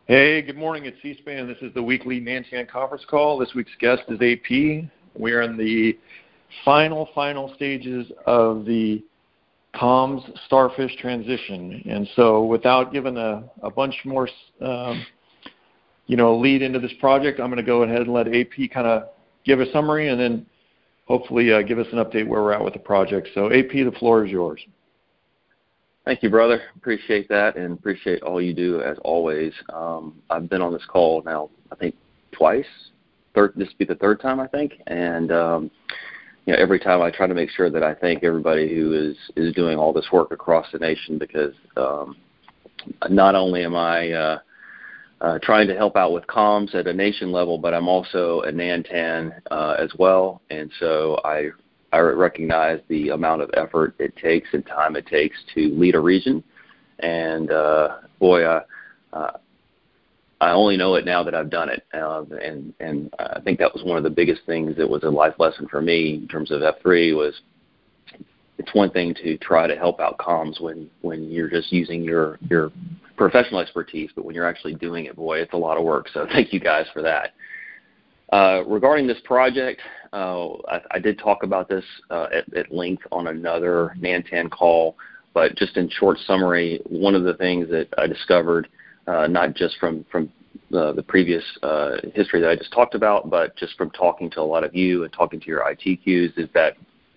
Hey, good morning. It's C-SPAN. This is the weekly Nantan conference call. This week's guest is AP. We're in the final stages of the comms starfish transition. And so without giving a bunch more, lead into this project, I'm going to go ahead and let AP kind of give a summary and then hopefully give us an update where we're at with the project. So AP, the floor is yours. Thank you, brother. Appreciate that and appreciate all you do as always. I've been on this call now, I think, twice. This will be the third time, I think. And, every time I try to make sure that I thank everybody who is doing all this work across the nation because not only am I trying to help out with comms at a nation level, but I'm also a Nantan as well. And so I recognize the amount of effort it takes and time it takes to lead a region. And I only know it now that I've done it. And I think that was one of the biggest things that was a life lesson for me in terms of F3 was it's one thing to try to help out comms when you're just using your professional expertise, but when you're actually doing it, boy, it's a lot of work. So thank you guys for that. Regarding this project, I did talk about this at length on another Nantan call, but just in short summary, one of the things that I discovered, not just from the previous history that I just talked about, but just from talking to a lot of you and talking to your ITQs, is that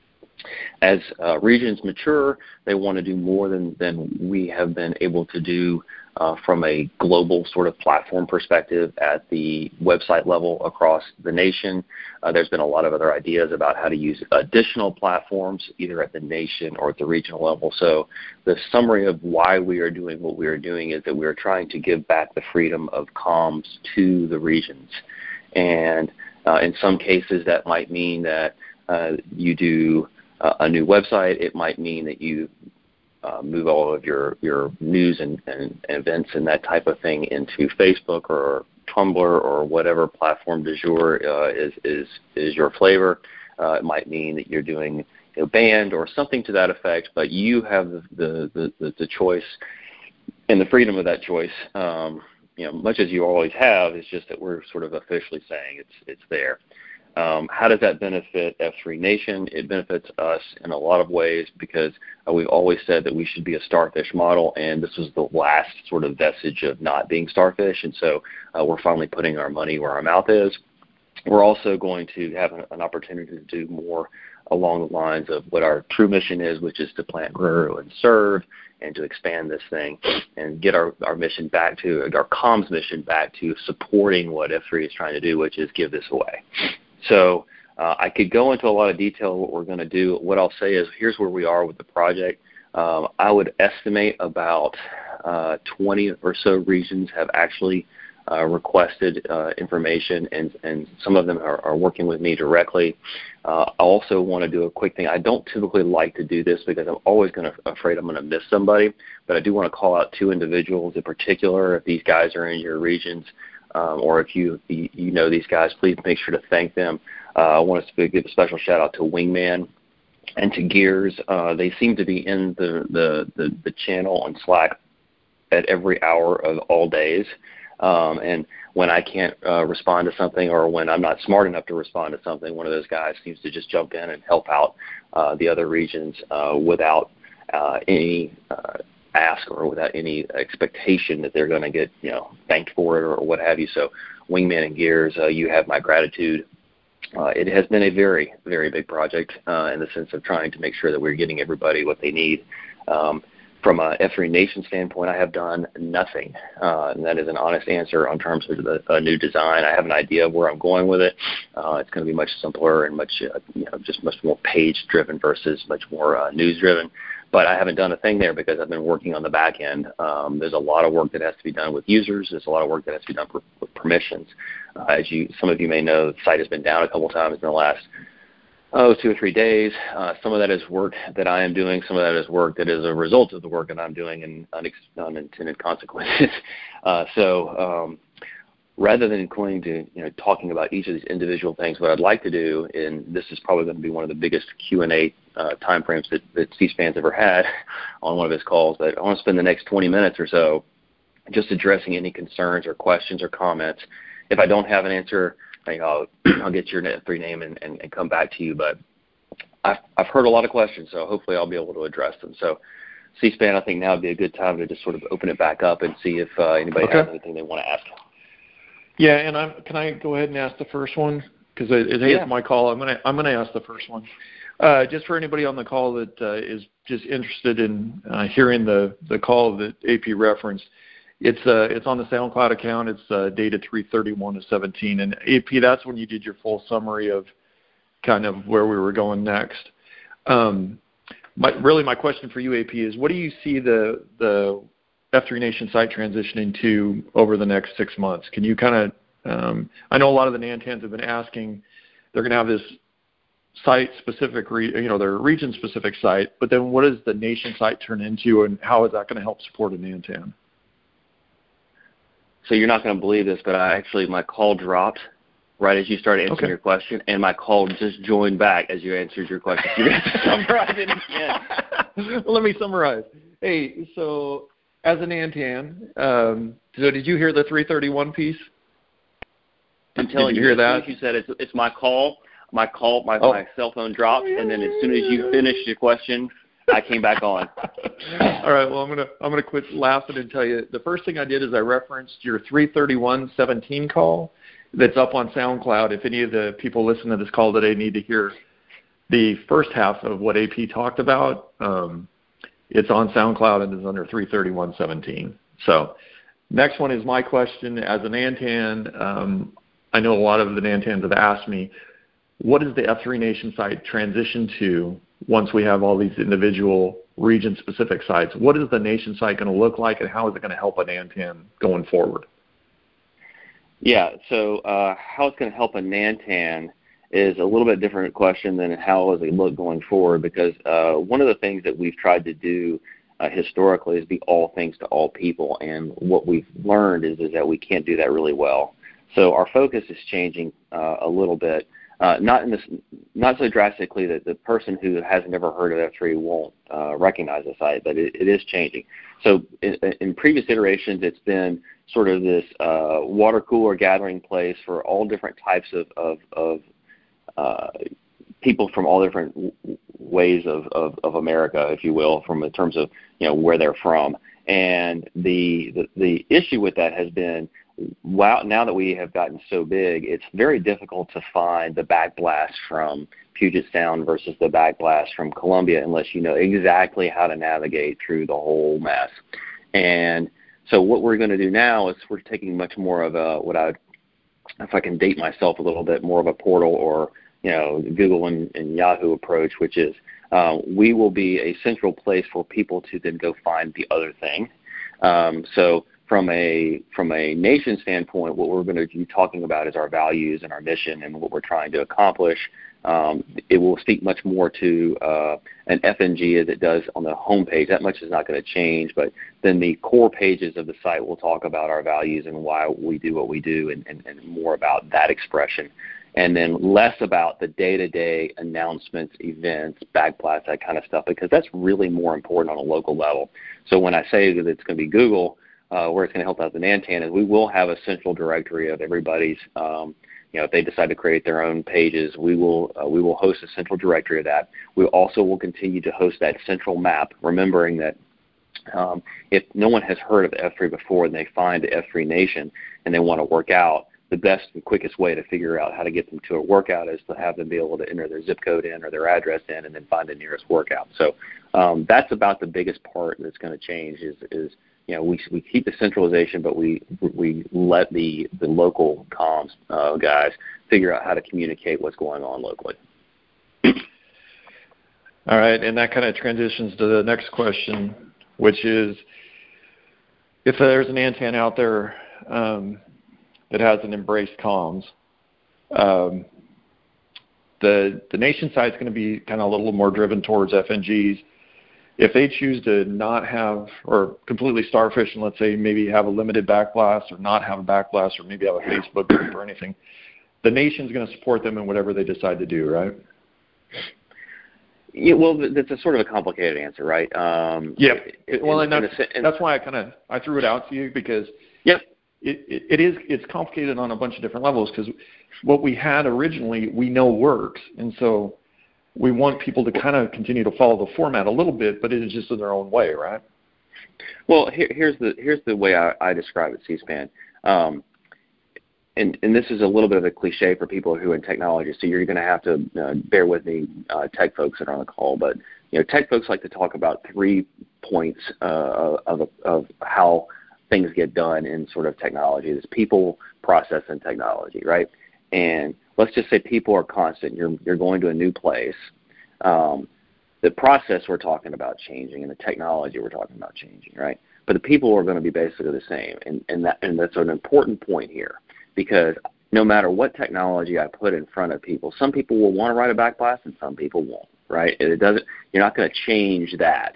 as regions mature, they want to do more than we have been able to do from a global sort of platform perspective at the website level across the nation. There's been a lot of other ideas about how to use additional platforms either at the nation or at the regional level. So the summary of why we are doing what we are doing is that we are trying to give back the freedom of comms to the regions. And in some cases that might mean that you do a new website. It might mean that you move all of your news and events and that type of thing into Facebook or Tumblr or whatever platform du jour is your flavor. It might mean that you're doing band or something to that effect, but you have the choice and the freedom of that choice. Much as you always have. It's just that we're sort of officially saying it's there. How does that benefit F3 Nation? It benefits us in a lot of ways because we've always said that we should be a starfish model, and this was the last sort of vestige of not being starfish, and so we're finally putting our money where our mouth is. We're also going to have an opportunity to do more along the lines of what our true mission is, which is to plant, grow, and serve, and to expand this thing and get our mission back to, our comms mission back to supporting what F3 is trying to do, which is give this away. So I could go into a lot of detail what we're going to do. What I'll say is here's where we are with the project. I would estimate about 20 or so regions have actually requested information, and some of them are working with me directly. I also want to do a quick thing. I don't typically like to do this because I'm always afraid I'm going to miss somebody, but I do want to call out two individuals in particular. If these guys are in your regions, or if you know these guys, please make sure to thank them. I want us to give a special shout out to Wingman and to Gears. They seem to be in the channel on Slack at every hour of all days. And when I can't respond to something or when I'm not smart enough to respond to something, one of those guys seems to just jump in and help out the other regions without any ask or without any expectation that they're going to get thanked for it or what have you. So Wingman and Gears, you have my gratitude. It has been a very, very big project in the sense of trying to make sure that we're getting everybody what they need. From a F3 Nation standpoint, I have done nothing, and that is an honest answer on terms of the new design. I have an idea of where I'm going with it. It's going to be much simpler and much, just much more page-driven versus much more news-driven. But I haven't done a thing there because I've been working on the back end. There's a lot of work that has to be done with users. There's a lot of work that has to be done with permissions. As some of you may know, the site has been down a couple times in the last 2 or 3 days. Some of that is work that I am doing. Some of that is work that is a result of the work that I'm doing and unintended consequences. So rather than going to talking about each of these individual things, what I'd like to do, and this is probably going to be one of the biggest Q&A time frames that C-SPAN's ever had on one of his calls, but I want to spend the next 20 minutes or so just addressing any concerns or questions or comments. If I don't have an answer, I'll get your F3 name and come back to you. But I've heard a lot of questions, so hopefully I'll be able to address them. So C-SPAN, I think now would be a good time to just sort of open it back up and see if anybody has anything they want to ask. Yeah, and can I go ahead and ask the first one? Because it's my call. I'm gonna ask the first one. Just for anybody on the call that is just interested in hearing the call that AP referenced, it's on the SoundCloud account. It's dated 3/31/17, and AP, that's when you did your full summary of kind of where we were going next. My question for you, AP, is what do you see the F3 Nation site transitioning to over the next 6 months? Can you kind of I know a lot of the Nantans have been asking, they're going to have this site-specific, their region-specific site, but then what does the Nation site turn into, and how is that going to help support a Nantan? So you're not going to believe this, but my call dropped right as you started answering your question, and my call just joined back as you answered your question. You're going to have to summarize it again. Let me summarize. Hey, so as a Nantan, so did you hear the 331 piece? I'm telling you, as soon as you said it's my call, my cell phone dropped, and then as soon as you finished your question, I came back on. All right. Well, I'm gonna quit laughing and tell you the first thing I did is I referenced your 3/31/17 call that's up on SoundCloud. If any of the people listening to this call today need to hear the first half of what AP talked about, it's on SoundCloud and is under 3/31/17. So, next one is my question as a Nantan. I know a lot of the Nantans have asked me, what is the F3 Nation site transition to once we have all these individual region-specific sites? What is the Nation site going to look like, and how is it going to help a Nantan going forward? Yeah, so how it's going to help a Nantan is a little bit different question than how does it look going forward, because one of the things that we've tried to do historically is be all things to all people, and what we've learned is that we can't do that really well. So our focus is changing a little bit. Not so drastically that the person who has never heard of F3 won't recognize the site, but it is changing. So in previous iterations, it's been sort of this water cooler gathering place for all different types of people from all different ways of America, if you will, from in terms of where they're from. And the issue with that has been, wow, now that we have gotten so big, it's very difficult to find the backblast from Puget Sound versus the backblast from Columbia unless you know exactly how to navigate through the whole mess. And so what we're going to do now is we're taking much more of if I can date myself a little bit, more of a portal or Google and Yahoo approach, which is we will be a central place for people to then go find the other thing. So from a Nation standpoint, what we're going to be talking about is our values and our mission and what we're trying to accomplish. It will speak much more to an FNG as it does on the homepage. That much is not going to change, but then the core pages of the site will talk about our values and why we do what we do, and more about that expression. And then less about the day-to-day announcements, events, backblasts, that kind of stuff, because that's really more important on a local level. So when I say that it's going to be Google, where it's going to help out the Nantan, is we will have a central directory of everybody's, if they decide to create their own pages, we will host a central directory of that. We also will continue to host that central map, remembering that if no one has heard of F3 before and they find the F3 Nation and they want to work out, the best and quickest way to figure out how to get them to a workout is to have them be able to enter their zip code in or their address in and then find the nearest workout. So that's about the biggest part that's going to change is we keep the centralization, but we let the local comms guys figure out how to communicate what's going on locally. All right, and that kind of transitions to the next question, which is if there's an Nantan out there that hasn't embraced comms, the Nation side is going to be kind of a little more driven towards FNGs. If they choose to not have or completely starfish and let's say maybe have a limited backblast or not have a backblast or maybe have a Facebook group or anything, the Nation's going to support them in whatever they decide to do, right? Yeah, well, that's a sort of a complicated answer, right? Yeah. Well, and that's why I threw it out to you, because it's complicated on a bunch of different levels, because what we had originally we know works, and so we want people to kind of continue to follow the format a little bit, but it is just in their own way, right? Well, here's the way I describe it, C-SPAN. And this is a little bit of a cliche for people who are in technology, so you're going to have to bear with me, tech folks that are on the call. But tech folks like to talk about 3 points of how things get done in sort of technology. There's people, process, and technology, right? And let's just say people are constant. You're going to a new place. The process we're talking about changing, and the technology we're talking about changing, right? But the people are going to be basically the same, and that's an important point here. Because no matter what technology I put in front of people, some people will want to write a backblast and some people won't, right? You're not going to change that.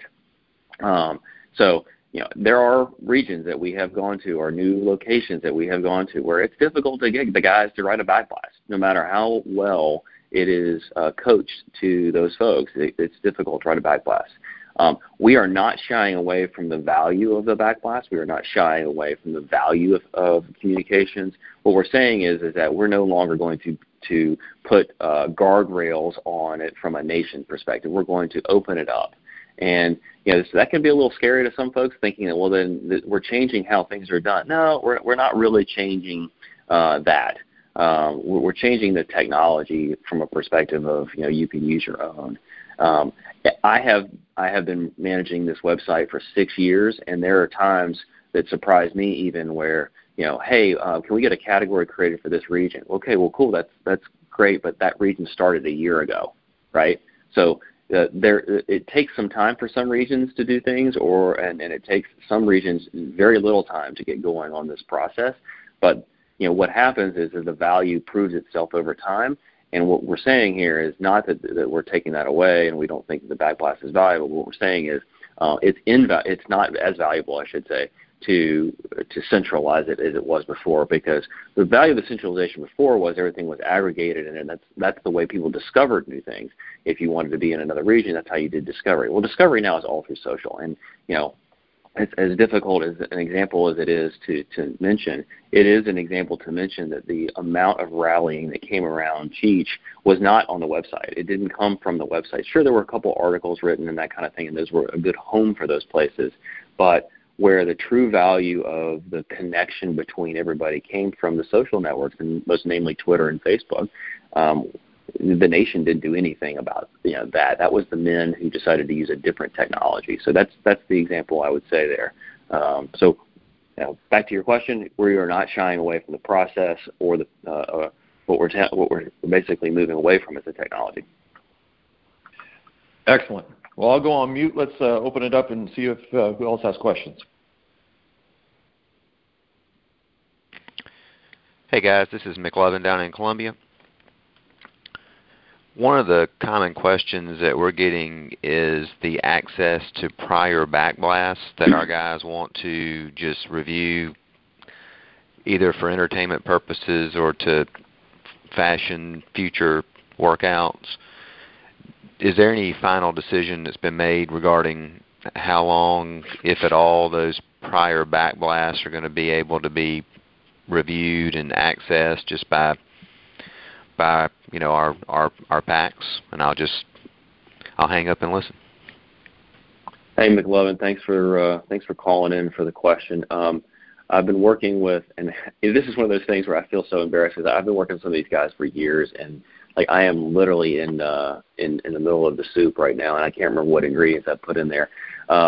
So there are regions that we have gone to, or new locations that we have gone to, where it's difficult to get the guys to write a backblast, no matter how well it is coached to those folks. It's difficult to write a backblast. We are not shying away from the value of the backblast. We are not shying away from the value of communications. What we're saying is that we're no longer going to put guardrails on it from a nation perspective. We're going to open it up. And so that can be a little scary to some folks, thinking that, well, then we're changing how things are done. No, we're not really changing that. We're changing the technology from a perspective of, you can use your own. I have been managing this website for 6 years, and there are times that surprise me even where, hey, can we get a category created for this region? Okay, well, cool, that's great, but that region started a year ago, right? So it takes some time for some regions to do things, and it takes some regions very little time to get going on this process. But what happens is the value proves itself over time. And what we're saying here is not that we're taking that away and we don't think the backblast is valuable. What we're saying is it's not as valuable, I should say, to centralize it as it was before, because the value of the centralization before was everything was aggregated, and that's the way people discovered new things. If you wanted to be in another region, that's how you did discovery. Well, discovery now is all through social, and it's as difficult as an example as it is to mention, it is an example to mention that the amount of rallying that came around Cheech was not on the website. It didn't come from the website. Sure, there were a couple articles written and that kind of thing, and those were a good home for those places. But where the true value of the connection between everybody came from the social networks, and most namely Twitter and Facebook, the nation didn't do anything about that. That was the men who decided to use a different technology. So that's the example I would say there. So back to your question, we are not shying away from the process or what we're basically moving away from is the technology. Excellent. Well, I'll go on mute. Let's open it up and see if who else has questions. Hey guys, this is McLovin down in Columbia. One of the common questions that we're getting is the access to prior backblasts that our guys want to just review either for entertainment purposes or to fashion future workouts. Is there any final decision that's been made regarding how long, if at all, those prior backblasts are going to be able to be reviewed and accessed just by our packs? And I'll hang up and listen. Hey McLovin, thanks for calling in for the question. I've been working with, and this is one of those things where I feel so embarrassed because I've been working with some of these guys for years, and I am literally in the middle of the soup right now, and I can't remember what ingredients I put in there.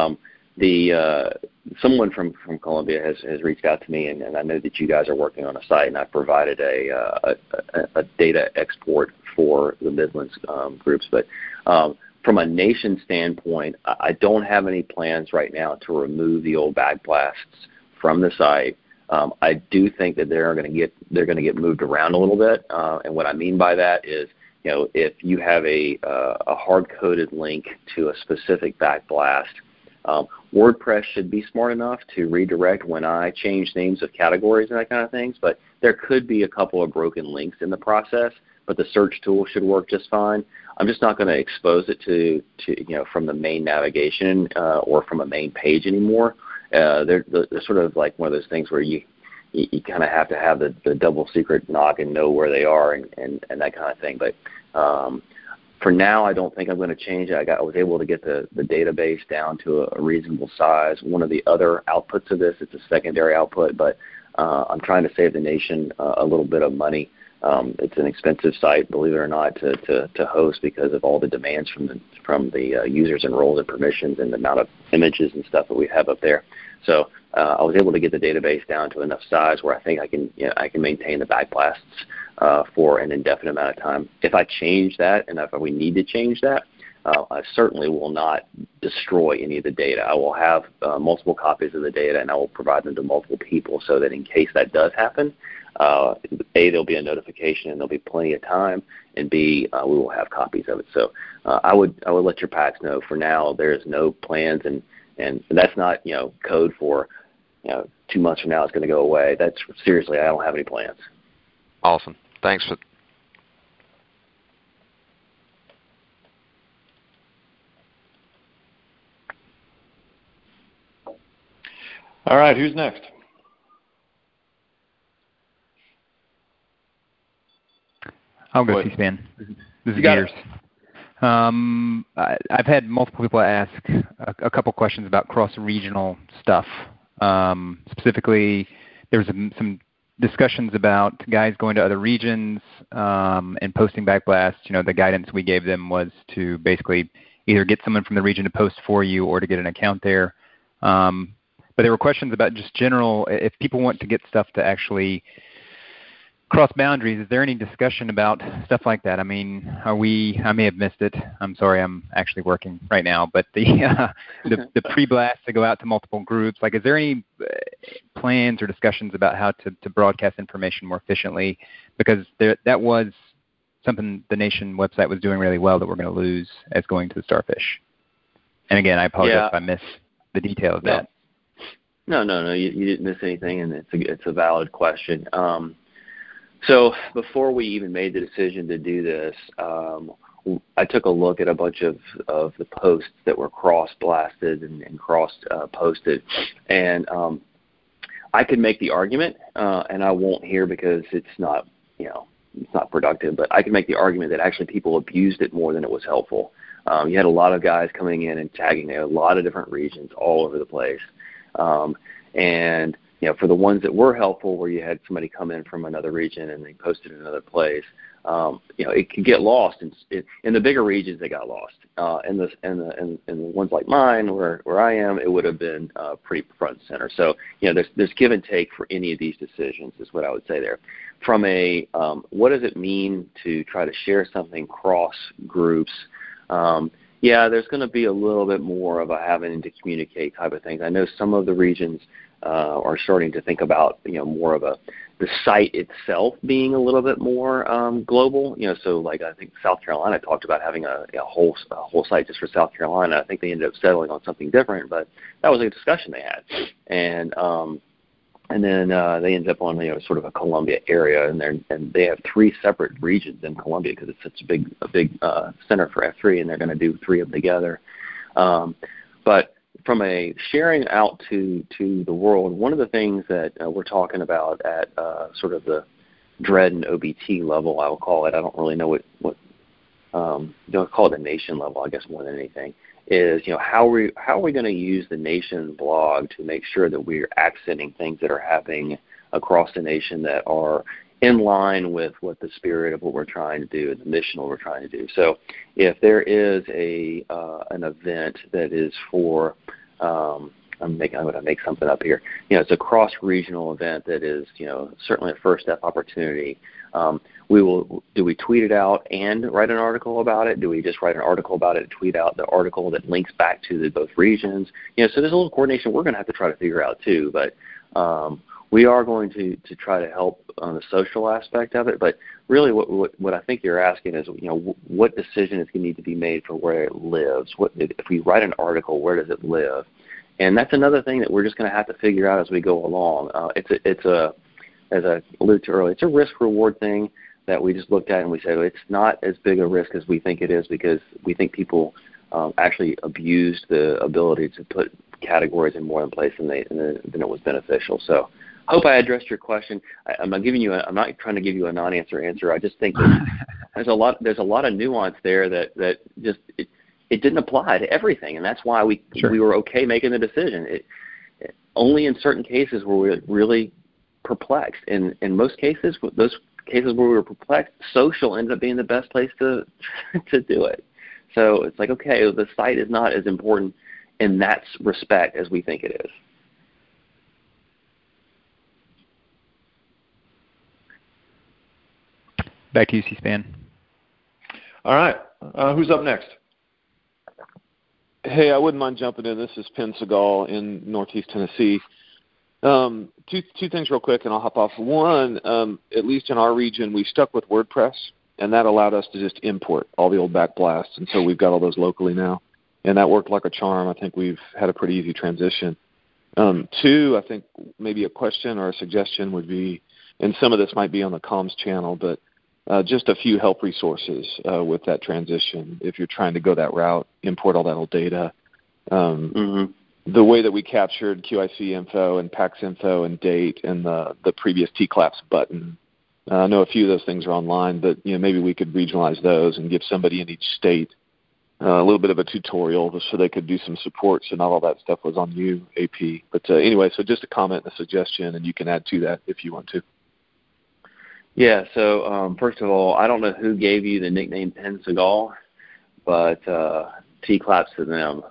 Someone from Columbia has reached out to me, and I know that you guys are working on a site, and I've provided a data export for the Midlands groups. But from a nation standpoint, I don't have any plans right now to remove the old backblasts from the site. I do think that they're going to get moved around a little bit, and what I mean by that is, if you have a hard-coded link to a specific backblast, WordPress should be smart enough to redirect when I change names of categories and that kind of things, but there could be a couple of broken links in the process. but the search tool should work just fine. I'm just not going to expose it to from the main navigation or from a main page anymore. They're sort of like one of those things where you kind of have to have the double secret knock and know where they are and that kind of thing. But for now, I don't think I'm going to change it. I was able to get the database down to a reasonable size. One of the other outputs of this, it's a secondary output, but I'm trying to save the nation a little bit of money. It's an expensive site, believe it or not, to host because of all the demands from the users and roles and permissions and the amount of images and stuff that we have up there. So I was able to get the database down to enough size where I think I can maintain the backblasts for an indefinite amount of time. If I change that, and if we need to change that, I certainly will not destroy any of the data. I will have multiple copies of the data, and I will provide them to multiple people so that in case that does happen, A, there'll be a notification and there'll be plenty of time, and B, we will have copies of it. So I would let your PAX know for now there's no plans, and that's not code for 2 months from now it's going to go away. That's seriously, I don't have any plans. Awesome. Thanks for. All right, who's next? I'll go C-SPAN. This is got Gears. I've had multiple people ask a couple questions about cross-regional stuff. Specifically, there was some discussions about guys going to other regions and posting backblast. The guidance we gave them was to basically either get someone from the region to post for you or to get an account there. But there were questions about just general, if people want to get stuff to actually cross boundaries, is there any discussion about stuff like that? I mean, I may have missed it. I'm sorry, I'm actually working right now. But the pre-blast to go out to multiple groups, is there any plans or discussions about how to broadcast information more efficiently? Because that was something the Nation website was doing really well that we're going to lose as going to the Starfish. And again, I apologize if I missed the detail of that. No, you didn't miss anything, and it's a valid question. So before we even made the decision to do this, I took a look at a bunch of the posts that were cross-blasted and cross-posted, and I could make the argument, and I won't here because it's not productive, but I could make the argument that actually people abused it more than it was helpful. You had a lot of guys coming in and tagging a lot of different regions all over the place. And for the ones that were helpful, where you had somebody come in from another region and they posted in another place, it could get lost. In the bigger regions, they got lost. In the ones like mine, where I am, it would have been pretty front and center. So there's give and take for any of these decisions, is what I would say there. From a what does it mean to try to share something cross groups? There's going to be a little bit more of a having to communicate type of things. I know some of the regions are starting to think about more of the site itself being a little bit more global. So like I think South Carolina talked about having a whole site just for South Carolina. I think they ended up settling on something different, but that was a discussion they had. And then they ended up on sort of a Columbia area, and they have 3 separate regions in Columbia because it's such a big center for F3, and they're going to do 3 of them together. But from a sharing out to the world, one of the things that we're talking about at sort of the DREAD and OBT level, I will call it. I don't really know what don't call it the Nation level, I guess, more than anything, is how are we going to use the Nation blog to make sure that we're accenting things that are happening across the nation that are in line with what the spirit of what we're trying to do and the mission of what we're trying to do. So if there is an event that is for I'm going to make something up here. It's a cross-regional event that is, certainly a first step opportunity. Do we tweet it out and write an article about it? Do we just write an article about it and tweet out the article that links back to both regions? So there's a little coordination we're going to have to try to figure out too. But we are going to try to help on the social aspect of it. But really, what I think you're asking is, what decision is going to need to be made for where it lives? If we write an article, where does it live? And that's another thing that we're just going to have to figure out as we go along. As I alluded to earlier, it's a risk-reward thing. that we just looked at and we said it's not as big a risk as we think it is, because we think people actually abused the ability to put categories in more than place than it was beneficial. So I hope I addressed your question. I'm not trying to give you a non-answer answer. I just think that there's a lot of nuance there that just it didn't apply to everything, and that's why we were okay making the decision. Only in certain cases were we really perplexed. In most cases, those cases where we were perplexed, social ended up being the best place to do it. So it's like, okay, the site is not as important in that respect as we think it is. Back to you, C-SPAN. All right. Who's up next? Hey, I wouldn't mind jumping in. This is Penn Segal in Northeast Tennessee. Two things real quick, and I'll hop off. One, at least in our region, we stuck with WordPress, and that allowed us to just import all the old backblasts, and so we've got all those locally now. And that worked like a charm. I think we've had a pretty easy transition. Two, I think maybe a question or a suggestion would be, and some of this might be on the comms channel, but just a few help resources with that transition. If you're trying to go that route, import all that old data. The way that we captured QIC info and PAX info and date and the previous TCLAPS button. I know a few of those things are online, but maybe we could regionalize those and give somebody in each state a little bit of a tutorial so they could do some support, so not all that stuff was on you, AP. But anyway, so just a comment and a suggestion, and you can add to that if you want to. Yeah, so first of all, I don't know who gave you the nickname Penn Segal, but T-claps to them.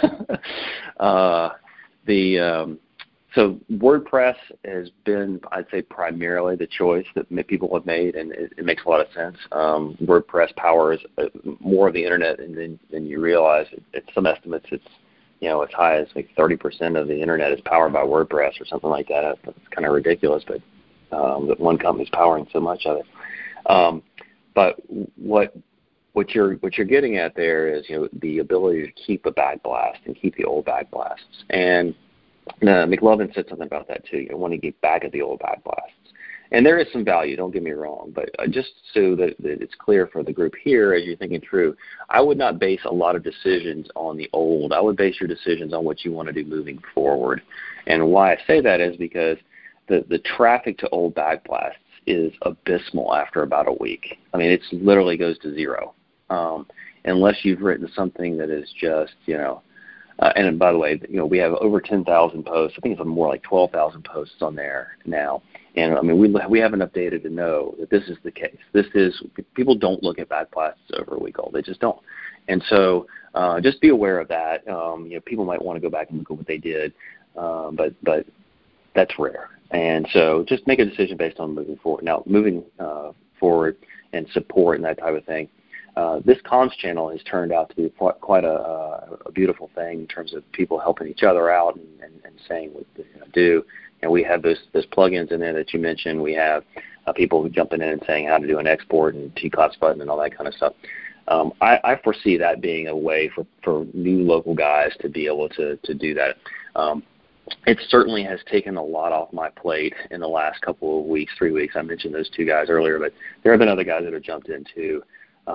So WordPress has been, I'd say, primarily the choice that people have made, and it makes a lot of sense. WordPress powers more of the internet than you realize. At some estimates, it's as high as like 30% of the internet is powered by WordPress or something like that. It's kind of ridiculous, but that one company's powering so much of it. But what you're getting at there is the ability to keep a backblast and keep the old backblasts. And McLovin said something about that too. You want to get back at the old backblasts. And there is some value, don't get me wrong, but just so that it's clear for the group here as you're thinking through, I would not base a lot of decisions on the old. I would base your decisions on what you want to do moving forward. And why I say that is because the traffic to old backblasts is abysmal after about a week. I mean, it literally goes to zero. Unless you've written something that is just, and by the way, we have over 10,000 posts. I think it's more like 12,000 posts on there now. And I mean, we have enough data to know that this is the case. People don't look at backblasts over a week old. They just don't. And so just be aware of that. People might want to go back and look at what they did, but that's rare. And so just make a decision based on moving forward. Now, moving forward and support and that type of thing. This comms channel has turned out to be quite a beautiful thing in terms of people helping each other out and saying what they're going to do. And we have those plugins in there that you mentioned. We have people jumping in and saying how to do an export and TCLAPS button and all that kind of stuff. I foresee that being a way for new local guys to be able to do that. It certainly has taken a lot off my plate in the last couple of weeks, 3 weeks. I mentioned those two guys earlier, but there have been other guys that have jumped in too.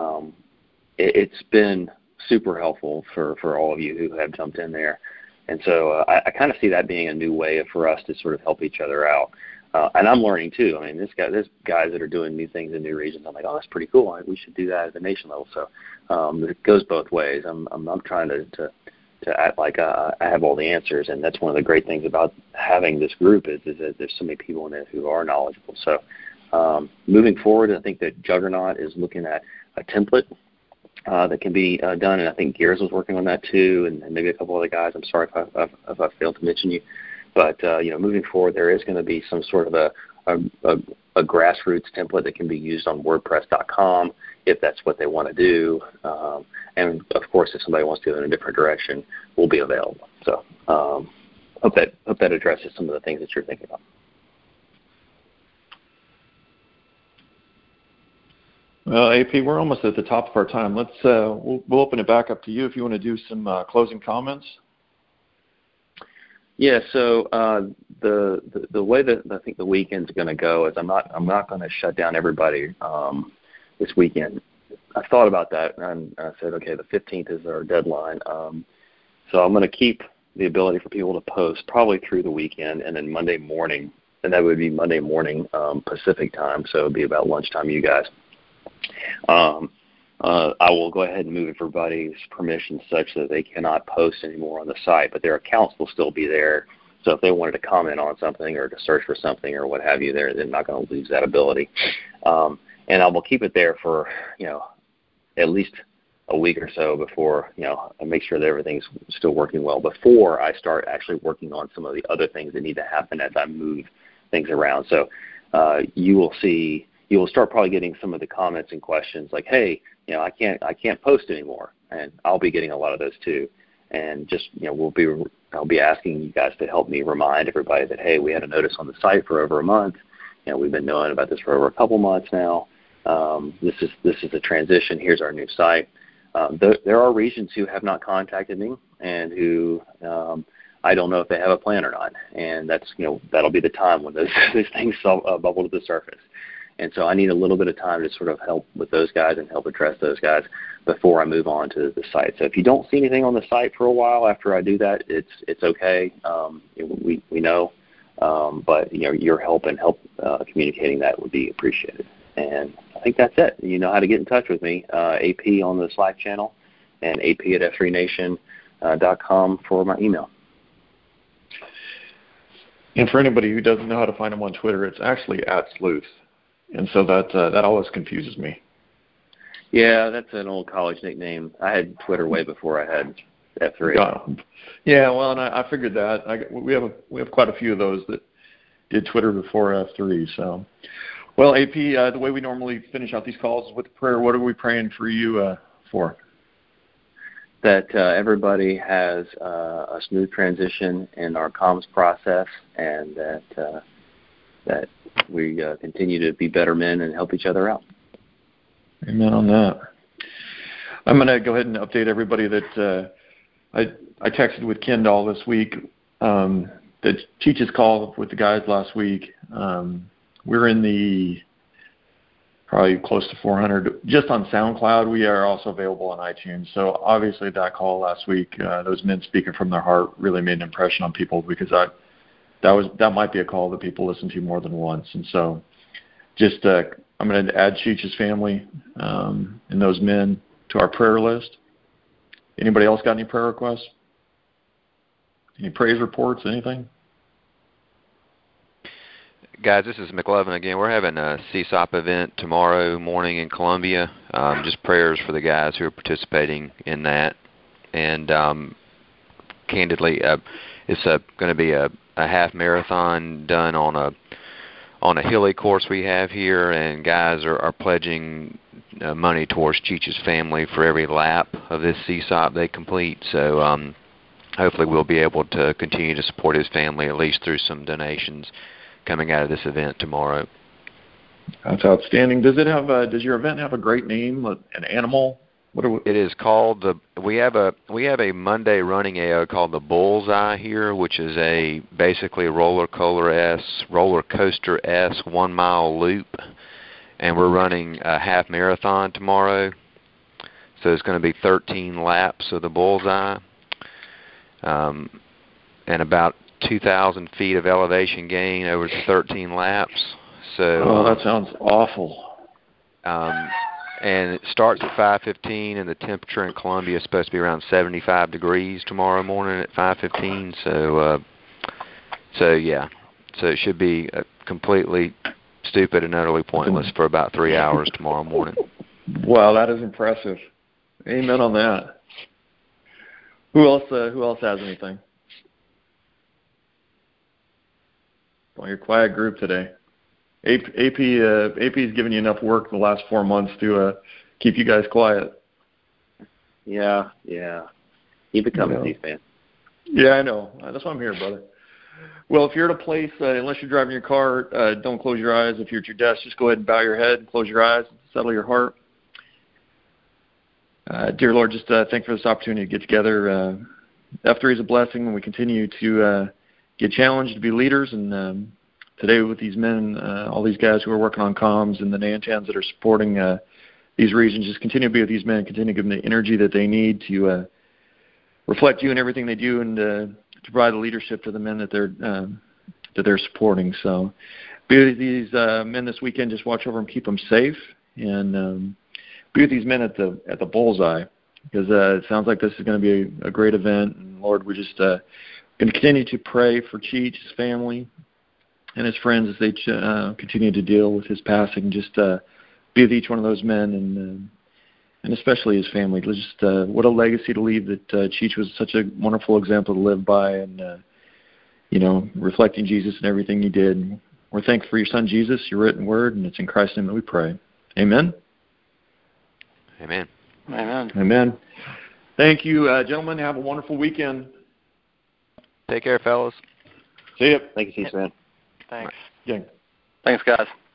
It's been super helpful for all of you who have jumped in there. And so I kind of see that being a new way for us to sort of help each other out. And I'm learning too. I mean, there's guys that are doing new things in new regions. I'm like, oh, that's pretty cool. We should do that at the nation level. So it goes both ways. I'm trying to act like I have all the answers, and that's one of the great things about having this group is that there's so many people in it who are knowledgeable. So moving forward, I think that Juggernaut is looking at a template that can be done, and I think Gears was working on that too, and maybe a couple other guys. I'm sorry if I failed to mention you, but moving forward, there is going to be some sort of a grassroots template that can be used on WordPress.com if that's what they want to do, and of course, if somebody wants to go in a different direction, we'll be available. So hope that addresses some of the things that you're thinking about. Well, AP, we're almost at the top of our time. We'll open it back up to you if you want to do some closing comments. Yeah, so the way that I think the weekend's going to go is I'm not going to shut down everybody this weekend. I thought about that, and I said, okay, the 15th is our deadline. So I'm going to keep the ability for people to post probably through the weekend, and then Monday morning, and that would be Monday morning Pacific time, so it would be about lunchtime, you guys. I will go ahead and move everybody's permission such that they cannot post anymore on the site, but their accounts will still be there. So if they wanted to comment on something or to search for something or what have you, they're not going to lose that ability. And I will keep it there for, at least a week or so before, I make sure that everything's still working well before I start actually working on some of the other things that need to happen as I move things around. So you will start probably getting some of the comments and questions like, hey, I can't post anymore, and I'll be getting a lot of those too. And just, I'll be asking you guys to help me remind everybody that, hey, we had a notice on the site for over a month. We've been knowing about this for over a couple months now. This is a transition. Here's our new site. There are regions who have not contacted me and who I don't know if they have a plan or not. And that's, that'll be the time when those things bubble to the surface. And so I need a little bit of time to sort of help with those guys and help address those guys before I move on to the site. So if you don't see anything on the site for a while after I do that, it's okay. We know, but your help and communicating that would be appreciated. And I think that's it. You know how to get in touch with me, AP on the Slack channel and ap@f3nation.com for my email. And for anybody who doesn't know how to find him on Twitter, it's actually @Sleuth. And so that always confuses me. Yeah, that's an old college nickname. I had Twitter way before I had F3. Yeah, well, and I figured that. We have quite a few of those that did Twitter before F3. So, well, AP, the way we normally finish out these calls is with prayer. What are we praying for you for? That everybody has a smooth transition in our comms process, and that we continue to be better men and help each other out. Amen on that. I'm going to go ahead and update everybody that I texted with Kendall this week. That Cheech's call with the guys last week. We're in the probably close to 400. Just on SoundCloud, we are also available on iTunes. So obviously that call last week, those men speaking from their heart really made an impression on people because that might be a call that people listen to more than once. And so just I'm going to add Cheech's family and those men to our prayer list. Anybody else got any prayer requests? Any praise reports, anything? Guys, this is McLovin again. We're having a CSOP event tomorrow morning in Columbia. Just prayers for the guys who are participating in that. And candidly, it's going to be a half marathon done on a hilly course we have here, and guys are pledging money towards Cheech's family for every lap of this CSOP they complete. So hopefully we'll be able to continue to support his family, at least through some donations coming out of this event tomorrow. That's outstanding. Does your event have a great name, an animal? It is called we have a Monday running AO called the Bullseye here, which is basically a roller coaster 1 mile loop, and we're running a half marathon tomorrow. So it's going to be 13 laps of the Bullseye, and about 2,000 feet of elevation gain over the 13 laps. So that sounds awful. And it starts at 5:15, and the temperature in Columbia is supposed to be around 75 degrees tomorrow morning at 5:15. So yeah, so it should be completely stupid and utterly pointless for about 3 hours tomorrow morning. Wow, that is impressive. Amen on that. Who else has anything? Well, your quiet group today. AP's given you enough work the last 4 months to keep you guys quiet. Yeah. Keep it coming, C-SPAN. Yeah, I know. That's why I'm here, brother. Well, if you're at a place, unless you're driving your car, don't close your eyes. If you're at your desk, just go ahead and bow your head and close your eyes, settle your heart. Dear Lord, just thank you for this opportunity to get together. F3 is a blessing, and we continue to get challenged to be leaders. And today with these men, all these guys who are working on comms and the Nanchans that are supporting these regions, just continue to be with these men, continue to give them the energy that they need to reflect you in everything they do, and to provide the leadership to the men that they're supporting. So be with these men this weekend. Just watch over them, keep them safe, and be with these men at the bullseye, because it sounds like this is going to be a great event. And Lord, we're just going to continue to pray for Cheech, his family, and his friends as they continue to deal with his passing. Just be with each one of those men, and especially his family. Just what a legacy to leave, that Cheech was such a wonderful example to live by, and reflecting Jesus in everything he did. We're thankful for your son Jesus, your written word, and it's in Christ's name that we pray. Amen. Amen. Amen. Amen. Thank you, gentlemen. Have a wonderful weekend. Take care, fellas. See you. Thank you, C-SPAN. Thanks. Yeah. Thanks, guys.